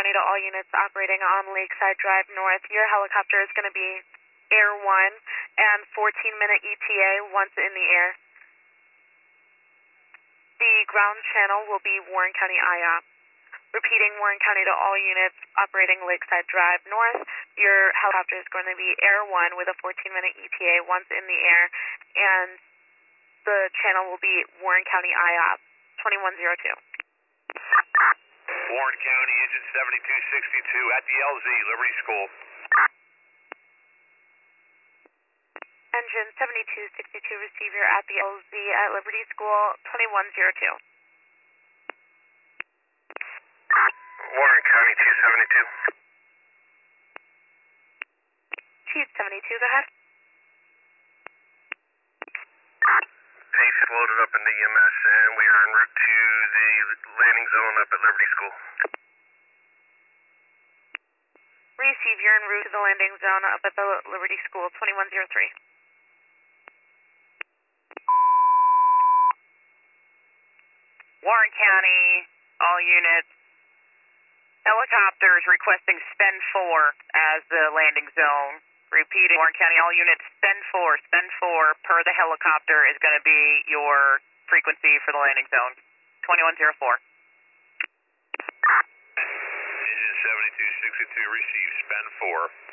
County to all units operating on Lakeside Drive North. Your helicopter is going to be Air 1 and 14-minute ETA once in the air. The ground channel will be Warren County IOP. Repeating, Warren County to all units operating Lakeside Drive North. Your helicopter is going to be Air 1 with a 14-minute ETA once in the air, and the channel will be Warren County IOP 2102. Warren County, engine 7262 at the LZ, Liberty School. Engine 7262, receiver at the LZ at Liberty School 2102. Warren County 272. Chief 72, go ahead. Pace loaded up into EMS, and we are en route to the landing zone up at Liberty School. Receive, you're en route to the landing zone up at the Liberty School 2103. Warren County, all units. Helicopters requesting SPEN 4 as the landing zone. Repeating, Warren County, all units, SPEN 4 per the helicopter is going to be your frequency for the landing zone. 2104. Engine 7262, receive SPEN 4.